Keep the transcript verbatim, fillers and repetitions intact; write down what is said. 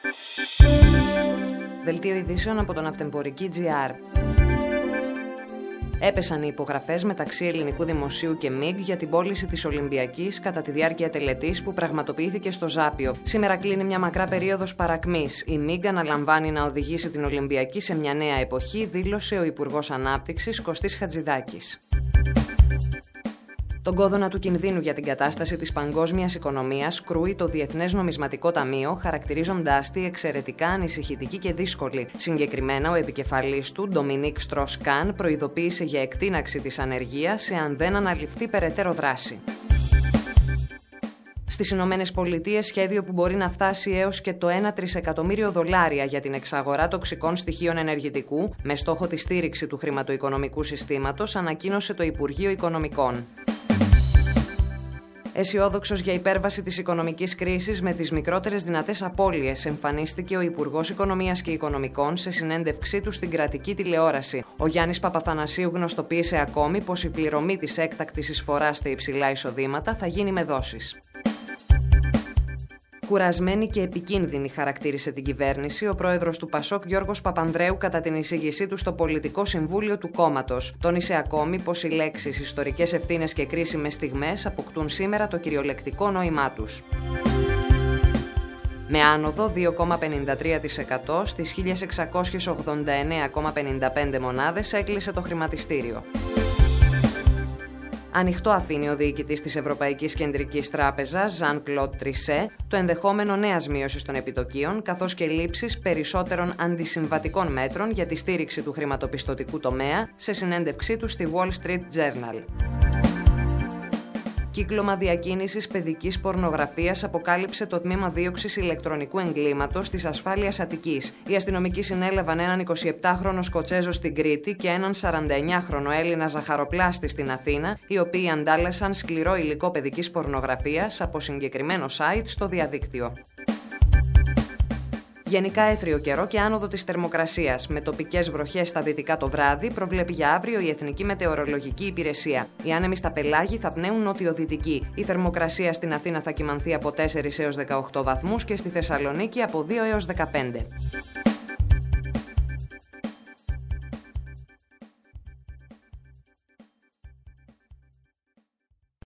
Δελτίο ειδήσεων από τον Ναυτεμπορική τζι αρ. Έπεσαν οι υπογραφές μεταξύ ελληνικού δημοσίου και ΜΙΓ για την πώληση της Ολυμπιακής κατά τη διάρκεια τελετής που πραγματοποιήθηκε στο Ζάπιο. Σήμερα κλείνει μια μακρά περίοδος παρακμής. Η ΜΙΓ αναλαμβάνει να οδηγήσει την Ολυμπιακή σε μια νέα εποχή, δήλωσε ο Υπουργός Ανάπτυξης Κωστής Χατζηδάκης. Τον κόδωνα του κινδύνου για την κατάσταση της παγκόσμιας οικονομίας κρούει το Διεθνές Νομισματικό Ταμείο, χαρακτηρίζοντάς τη εξαιρετικά ανησυχητική και δύσκολη. Συγκεκριμένα, ο επικεφαλής του, Ντομινίκ Στρος-Καν, προειδοποίησε για εκτείναξη της ανεργίας εάν δεν αναλυφθεί περαιτέρω δράση. Στις Ηνωμένες Πολιτείες, σχέδιο που μπορεί να φτάσει έως και το ένα τρισεκατομμύριο δολάρια για την εξαγορά τοξικών στοιχείων ενεργητικού, με στόχο τη στήριξη του χρηματοοικονομικού συστήματος, ανακοίνωσε το Υπουργείο Οικονομικών. Αισιόδοξος για υπέρβαση της οικονομικής κρίσης με τις μικρότερες δυνατές απώλειες, εμφανίστηκε ο Υπουργός Οικονομίας και Οικονομικών σε συνέντευξή του στην κρατική τηλεόραση. Ο Γιάννης Παπαθανασίου γνωστοποίησε ακόμη πως η πληρωμή της έκτακτης εισφοράς στα υψηλά εισοδήματα θα γίνει με δόσεις. Κουρασμένη και επικίνδυνη, χαρακτήρισε την κυβέρνηση ο πρόεδρος του Πασόκ Γιώργος Παπανδρέου κατά την εισήγησή του στο Πολιτικό Συμβούλιο του κόμματος. Τόνισε ακόμη πως οι λέξεις ιστορικές ευθύνες και κρίσιμες στιγμές αποκτούν σήμερα το κυριολεκτικό νόημά τους. Με άνοδο δύο κόμμα πενήντα τρία τοις εκατό στις χίλια εξακόσιες ογδόντα εννέα κόμμα πενήντα πέντε μονάδες έκλεισε το χρηματιστήριο. Ανοιχτό αφήνει ο διοικητής της Ευρωπαϊκής Κεντρικής Τράπεζας, Ζαν Κλοντ Τρισέ, το ενδεχόμενο νέας μείωσης των επιτοκίων, καθώς και λήψης περισσότερων αντισυμβατικών μέτρων για τη στήριξη του χρηματοπιστωτικού τομέα, σε συνέντευξή του στη Wall Street Journal. Κύκλωμα διακίνησης παιδικής πορνογραφίας αποκάλυψε το τμήμα δίωξης ηλεκτρονικού εγκλήματος της ασφάλειας Αττικής. Οι αστυνομικοί συνέλαβαν έναν εικοσιεπτάχρονο Σκοτσέζο στην Κρήτη και έναν σαρανταεννιάχρονο Έλληνα ζαχαροπλάστη στην Αθήνα, οι οποίοι αντάλλασαν σκληρό υλικό παιδικής πορνογραφίας από συγκεκριμένο site στο διαδίκτυο. Γενικά έθριο καιρό και άνοδο της θερμοκρασίας, με τοπικές βροχές στα δυτικά το βράδυ, προβλέπει για αύριο η Εθνική Μετεωρολογική Υπηρεσία. Οι άνεμοι στα πελάγη θα πνέουν νοτιοδυτική. Η θερμοκρασία στην Αθήνα θα κυμανθεί από τέσσερα έως δεκαοκτώ βαθμούς και στη Θεσσαλονίκη από δύο έως δεκαπέντε.